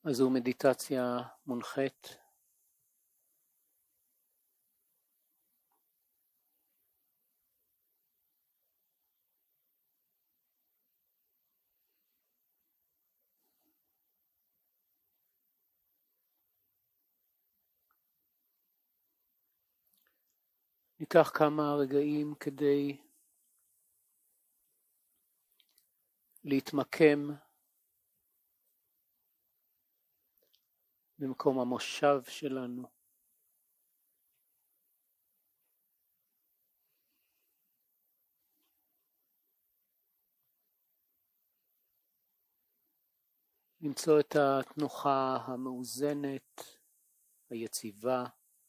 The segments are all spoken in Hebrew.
אז זו מדיטציה מונחית. ניקח כמה רגעים כדי להתמקם במקום המושב שלנו. למצוא את התנוחה המאוזנת, היציבה,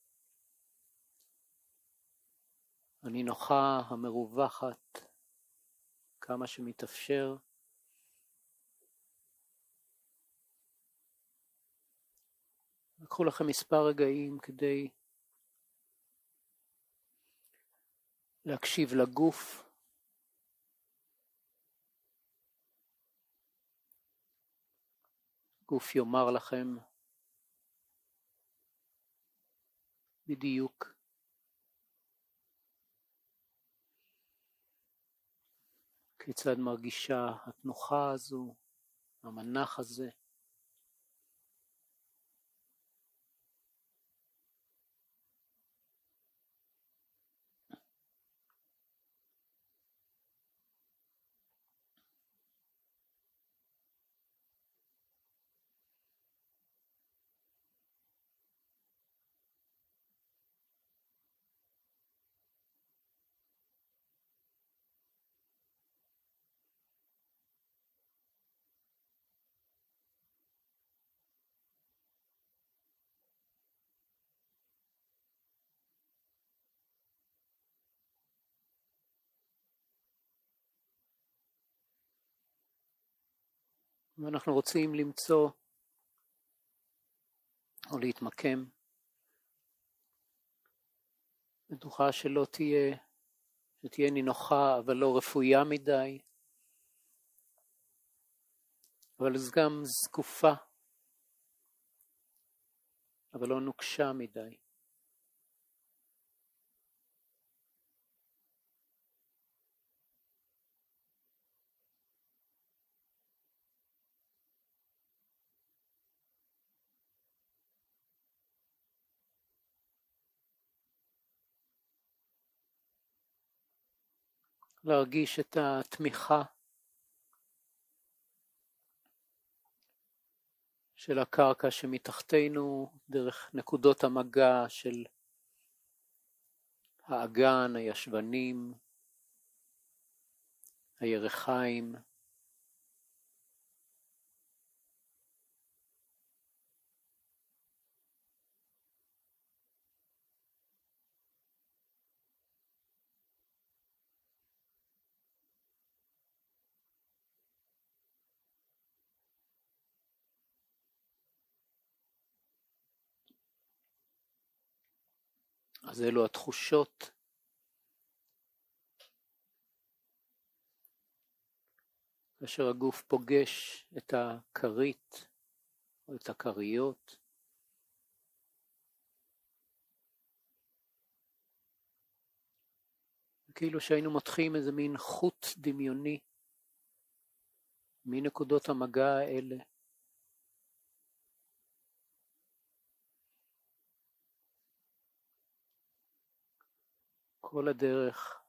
הנינוחה, המרווחת, כמה שמתאפשר. לקחו לכם מספר רגעים כדי להקשיב לגוף, גוף יאמר לכם בדיוק כיצד מרגישה התנוחה הזו, המנח הזה. ואנחנו רוצים למצוא או להתמקם בטוחה שתהיה נינוחה אבל לא רפויה מדי, אבל גם זקופה אבל לא נוקשה מדי. להרגיש את התמיכה של הקרקע שמתחתנו דרך נקודות המגע של האגן, הישבנים, הירחיים. אז אלו התחושות כאשר הגוף פוגש את הכרית או את הכריות. כאילו שהיינו מותחים איזה מין חוט דמיוני מנקודות המגע האלה. כל הדרך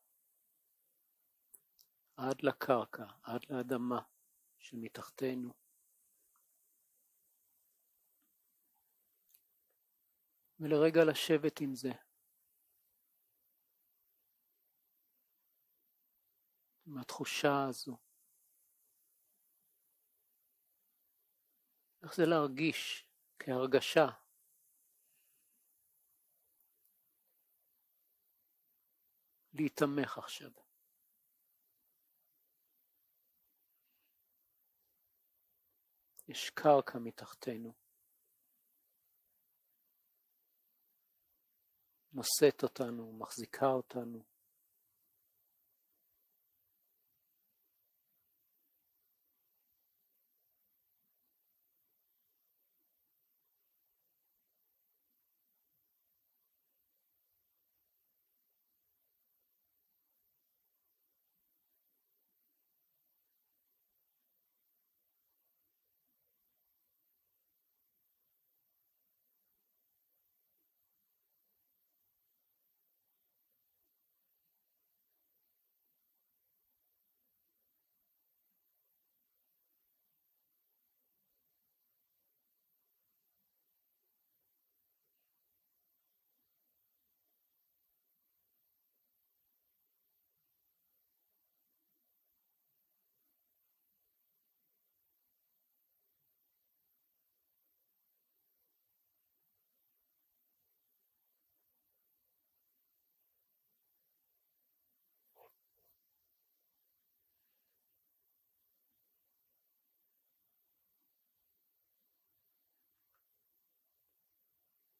עד לקרקע, עד לאדמה שמתחתנו. ולרגע לשבת עם זה. עם התחושה הזו. איך זה להרגיש כהרגשה? להתמך עכשיו. יש קרקע מתחתנו. נושאת אותנו, מחזיקה אותנו.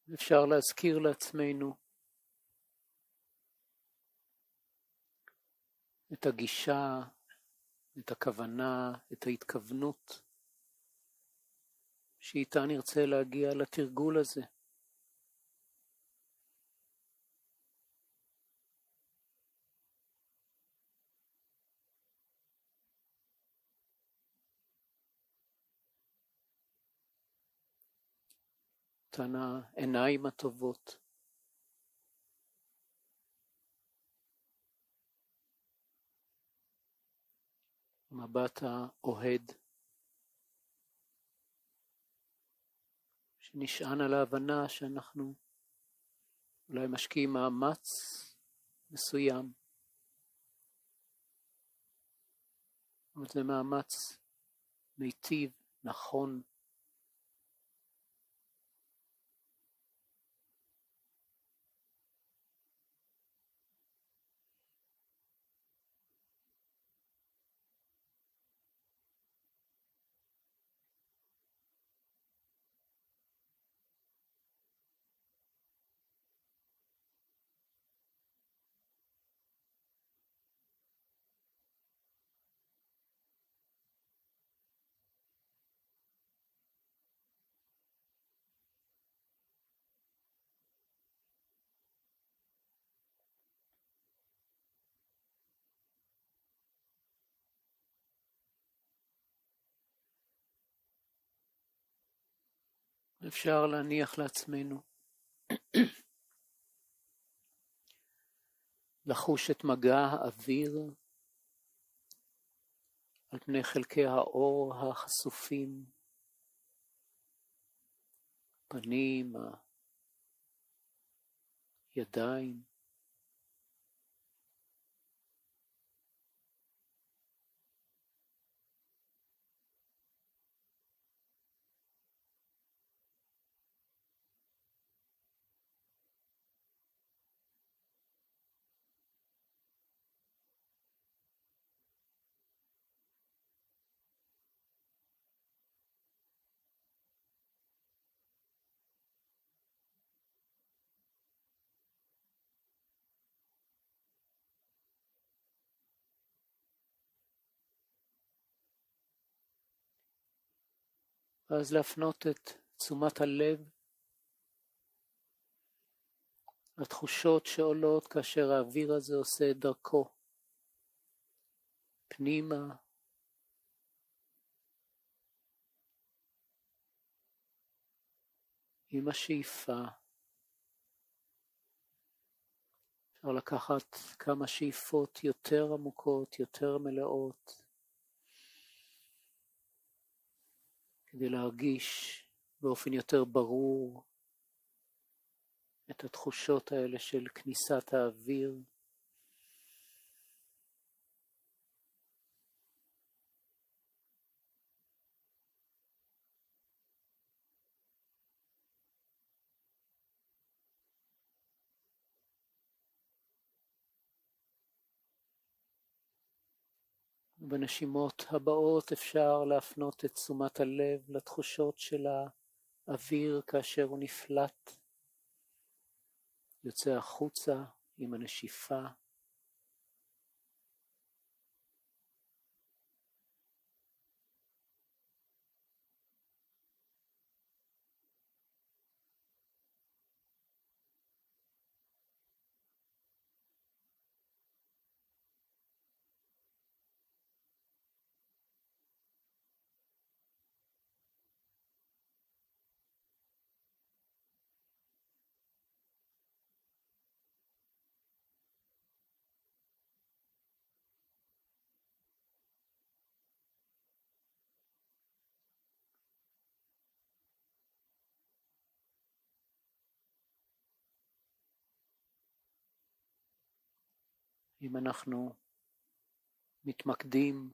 אפשר להזכיר לעצמנו את הגישה, את הכוונה, את ההתכוונות שאיתה נרצה להגיע לתרגול הזה. אותן העיניים הטובות. המבט האוהד, שנשען על ההבנה שאנחנו אולי משקיעים מאמץ מסוים, אבל זה מאמץ מיטיב, נכון, אפשר להניח לעצמנו לחוש את מגע האוויר על פני חלקי האור החשופים, פנים, הידיים, ואז להפנות את תשומת הלב לתחושות שעולות כאשר האוויר הזה עושה את דרכו פנימה, עם השאיפה. אפשר לקחת כמה שאיפות יותר עמוקות, יותר מלאות, כדי להרגיש באופן יותר ברור את התחושות האלה של כניסת האוויר. בנשימות הבאות אפשר להפנות את תשומת הלב לתחושות של האוויר כאשר הוא נפלט, יוצא החוצה עם הנשיפה. אם אנחנו מתמקדים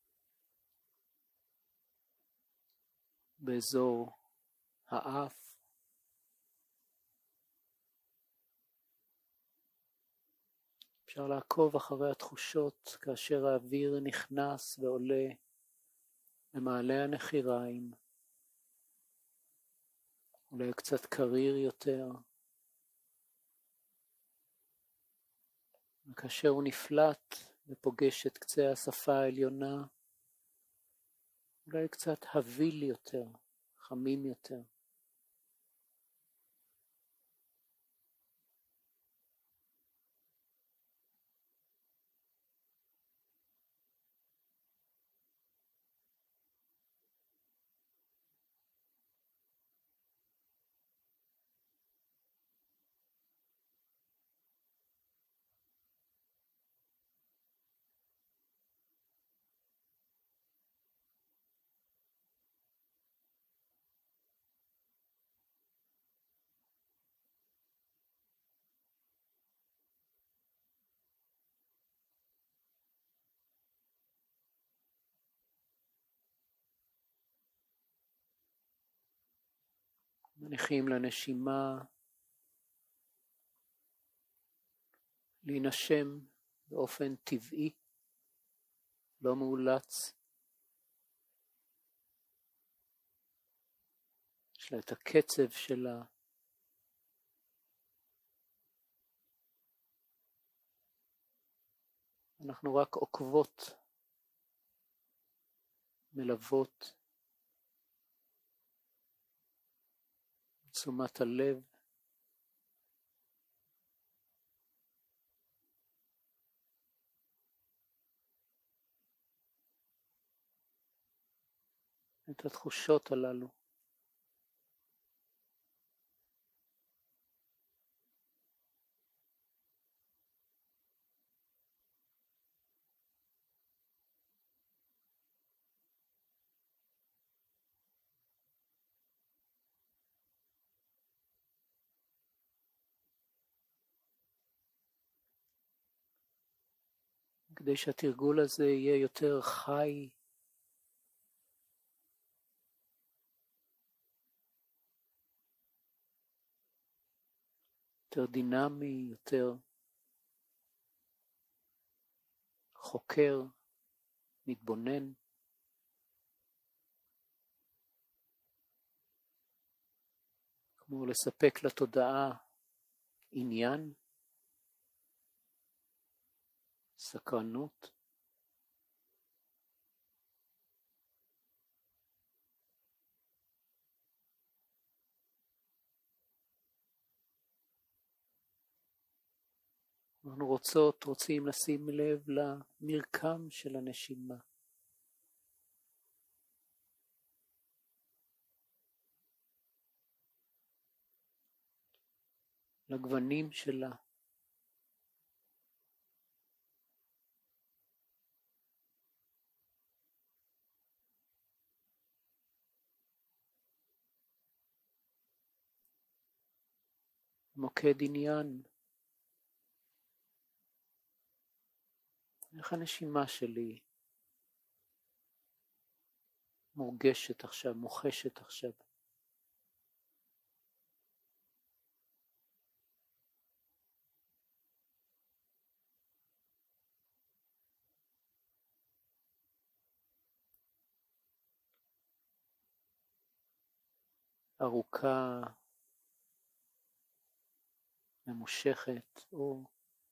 באזור האף, אפשר לעקוב אחרי התחושות כאשר האוויר נכנס ועולה במעלה הנחיריים, אולי קצת קריר יותר. וכאשר הוא נפלט ופוגש את קצה השפה העליונה, אולי קצת הביל יותר, חמים יותר. מניחים לנשימה להינשם באופן טבעי, לא מאולץ. יש לה את הקצב שלה. אנחנו רק עוקבות, מלוות תשומת הלב. את התחושות הללו. כדי שהתרגול הזה יהיה יותר חי, יותר דינמי, יותר חוקר, מתבונן. כמו לספק לתודעה עניין, סקרנות. אנחנו רוצים לשים לב למרקם של הנשימה. לגוונים שלה. מוקד עניין. איך הנשימה שלי מורגשת עכשיו, מוחשת עכשיו. ארוכה, ממושכת, או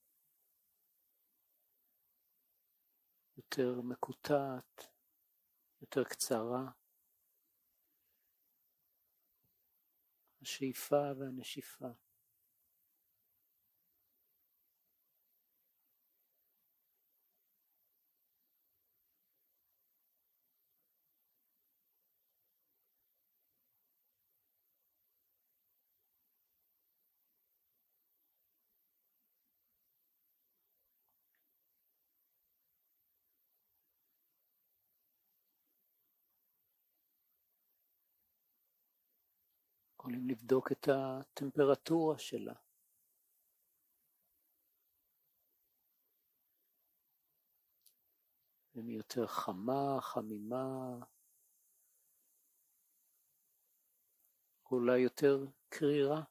יותר מקוטעת, יותר קצרה. השאיפה והנשיפה. יכולים לבדוק את הטמפרטורה שלה. אם היא יותר חמה, חמימה, אולי יותר קרירה.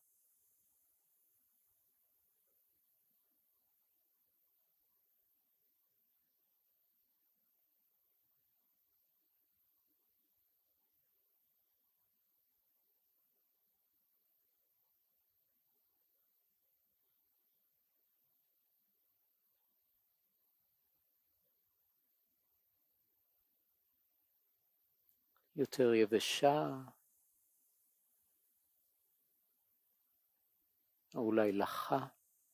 יותר יבשה, או אולי לחה.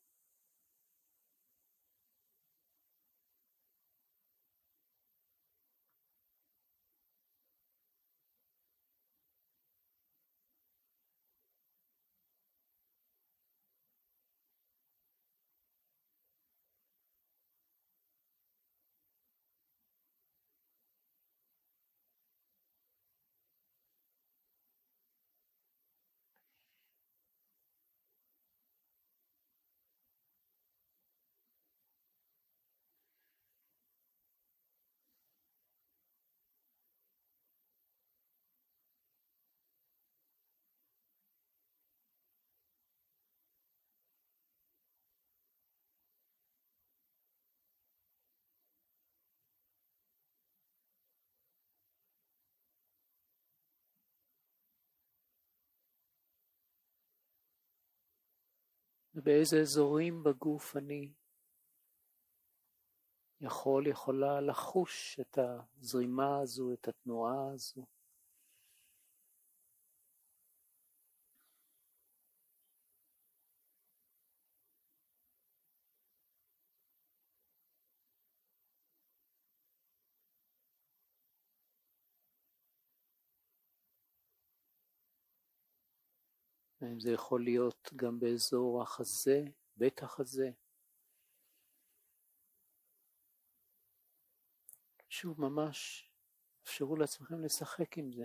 ובאיזה אזורים בגוף אני יכולה לחוש את הזרימה הזו, את התנועה הזו. זה יכול להיות גם באזור החזה, בית החזה. שוב, ממש אפשרו לעצמכם לשחק עם זה.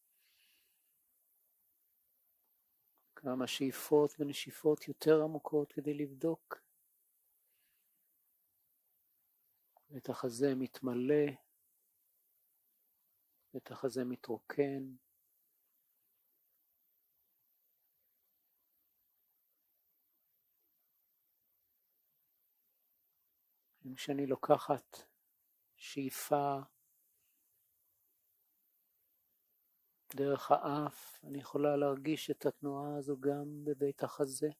כמה שאיפות ונשיפות יותר עמוקות כדי לבדוק. בית החזה מתמלא, בית החזה מתרוקן. כשאני לוקחת שאיפה דרך האף, אני יכולה להרגיש את התנועה הזו גם בבית החזה.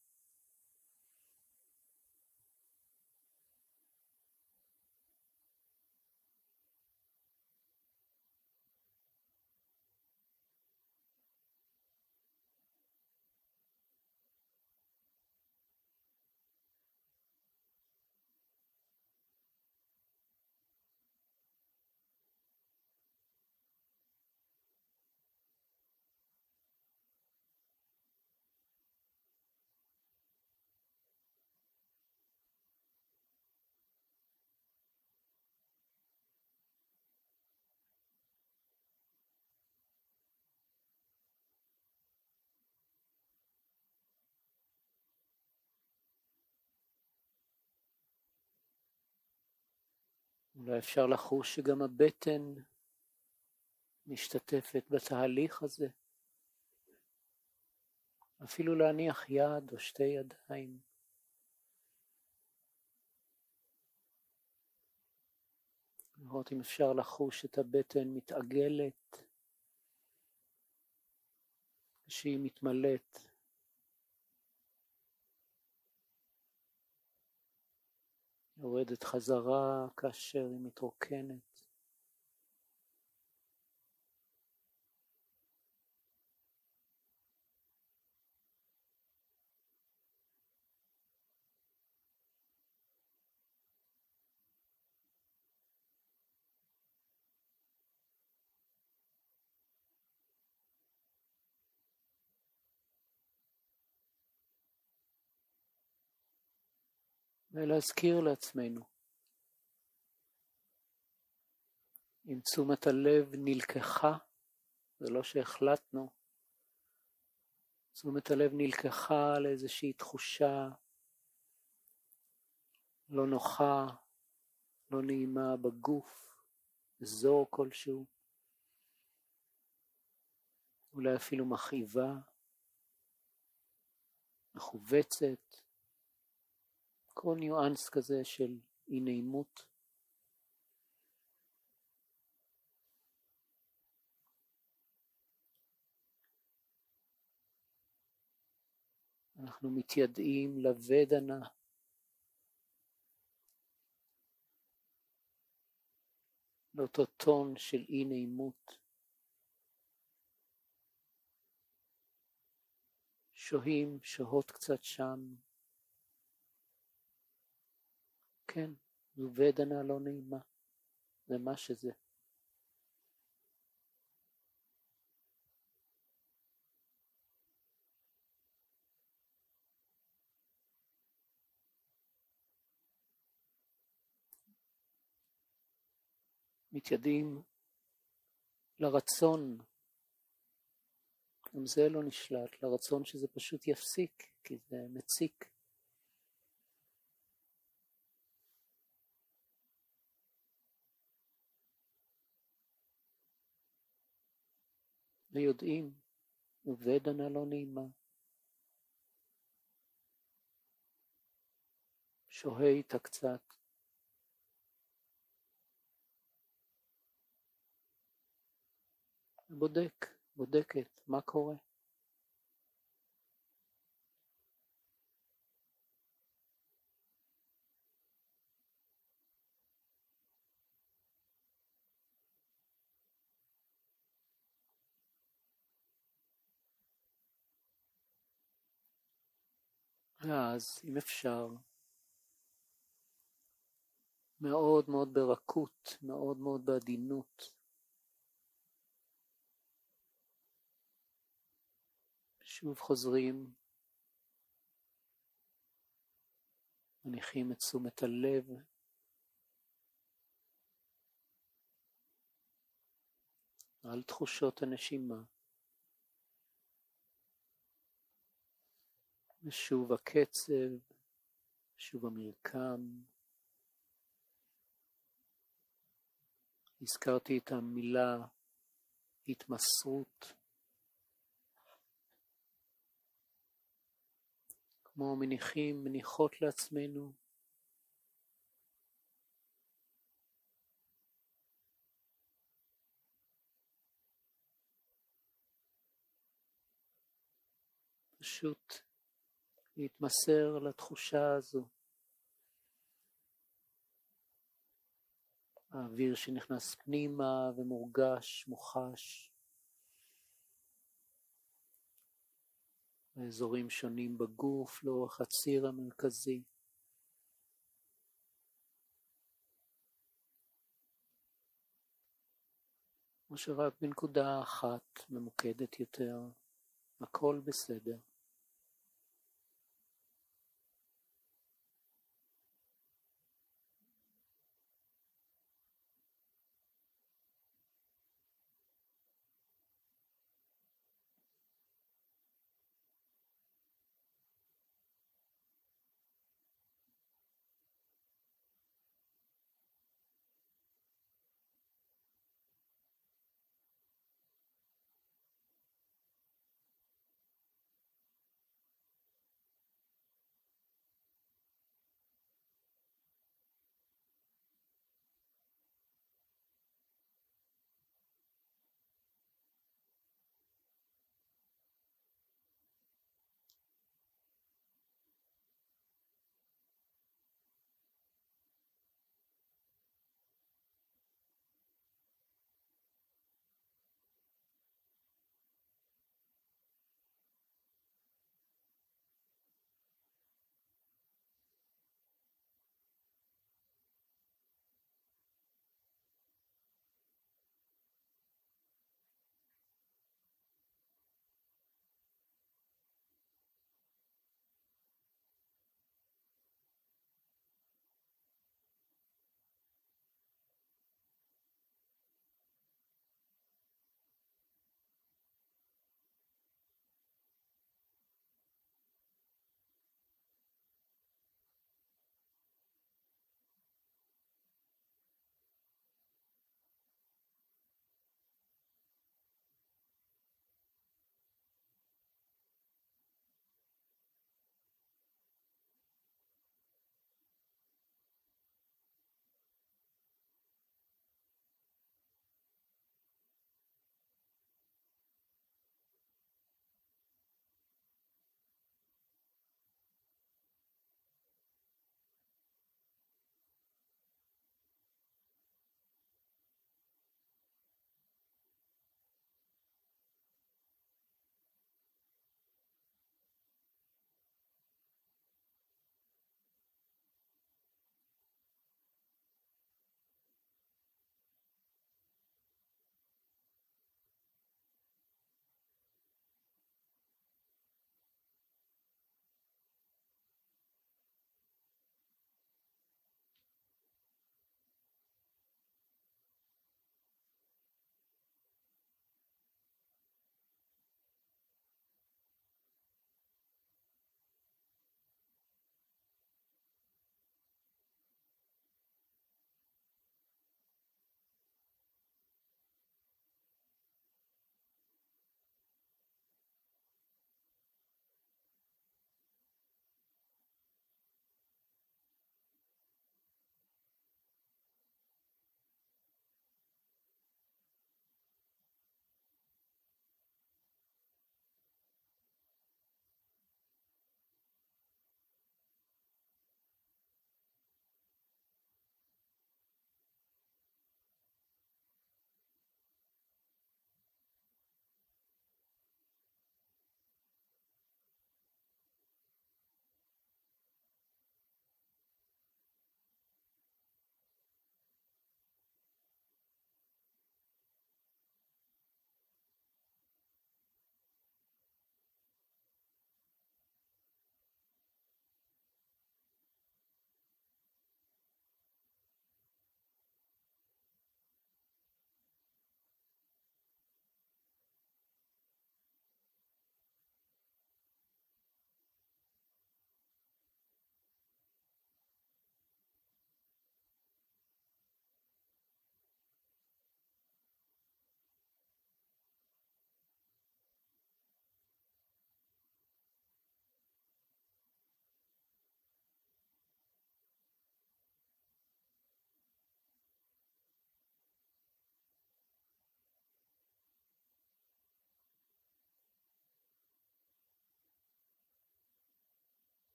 אולי אפשר לחוש שגם הבטן משתתפת בתהליך הזה. אפילו להניח יד או שתי ידיים. לראות אם אפשר לחוש את הבטן מתעגלת, כשהיא מתמלאת. יורדת חזרה כאשר היא מתרוקנת. ולהזכיר לעצמנו, אם תשומת הלב נלקחה, זה לא שהחלטנו, תשומת הלב נלקחה לאיזושהי תחושה לא נוחה, לא נעימה בגוף, אזור כלשהו, אולי אפילו מכאיבה, מחובצת, כל ניואנס כזה של אי נעימות. אנחנו מתיידעים לוודנה, לאותו טון של אי נעימות. שוהות קצת שם. כן, זו ודנה לא נעימה, זה מה שזה. מתיידים לרצון, גם זה לא נשלט, לרצון שזה פשוט יפסיק, כי זה מציק. ויודעים, ודנה לא נעימה. שוהה איתה קצת. בודקת מה קורה. ואז, אם אפשר, מאוד מאוד ברכות, מאוד מאוד בעדינות, שוב חוזרים, מניחים את תשומת הלב על תחושות הנשימה, ושוב הקצב, שוב המרקם. הזכרתי את המילה התמסרות, כמו מניחות לעצמנו פשוט להתמסר לתחושה הזו. האוויר שנכנס פנימה ומורגש, מוחש, באזורים שונים בגוף, לאורך הציר המרכזי. או שרק בנקודה אחת ממוקדת יותר, הכל בסדר.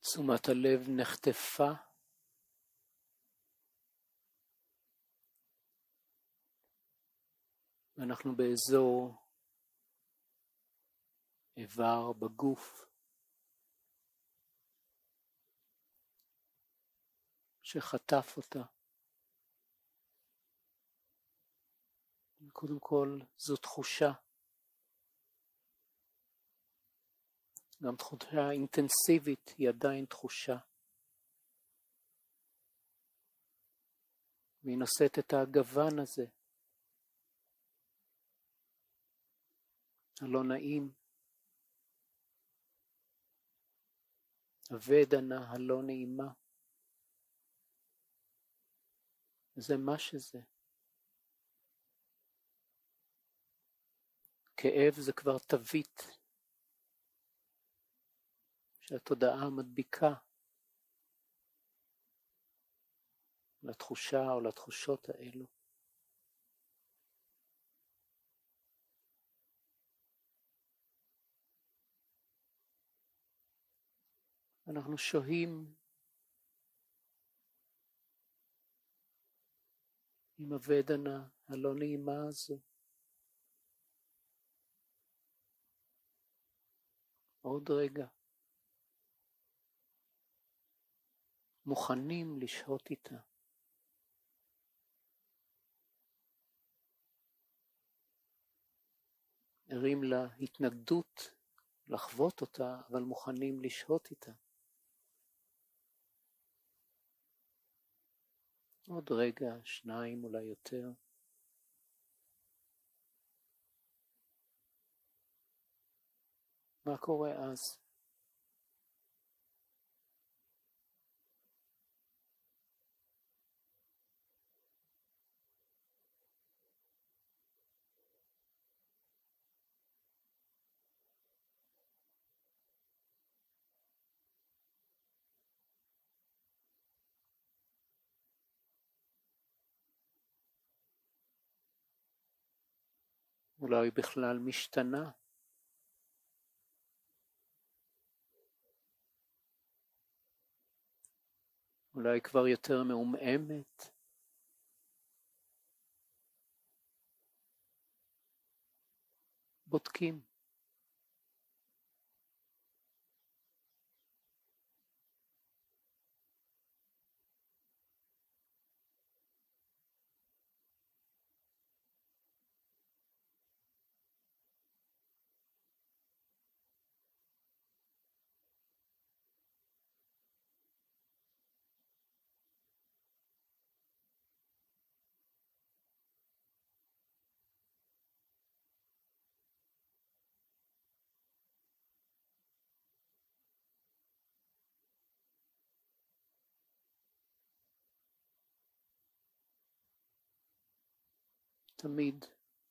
תשומת הלב נחטפה ואנחנו באזור איבר בגוף שחטף אותה. קודם כל זו תחושה, גם תחושה אינטנסיבית היא עדיין תחושה. והיא נושאת את הגוון הזה, הלא נעים, הוודנה הלא נעימה. זה מה שזה. כאב זה כבר תווית שהתודעה מדביקה לתחושה או לתחושות האלו. אנחנו שוהים עם הוודנה הלא נעימה הזו. עוד רגע. מוכנים לשהות איתה. ערים להתנגדות, לחוות אותה, אבל מוכנים לשהות איתה. עוד רגע, שניים אולי יותר. מה קורה אז? אולי בכלל משתנה. אולי כבר יותר מעומעמת. בודקים. תמיד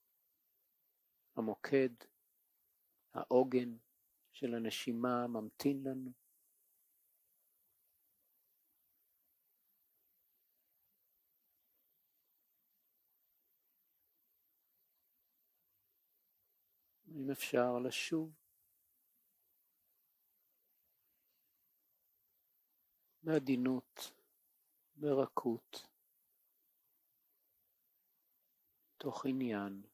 המוקד, העוגן של הנשימה ממתין לנו. אם אפשר לשוב בעדינות, ברכות, תוך עניין.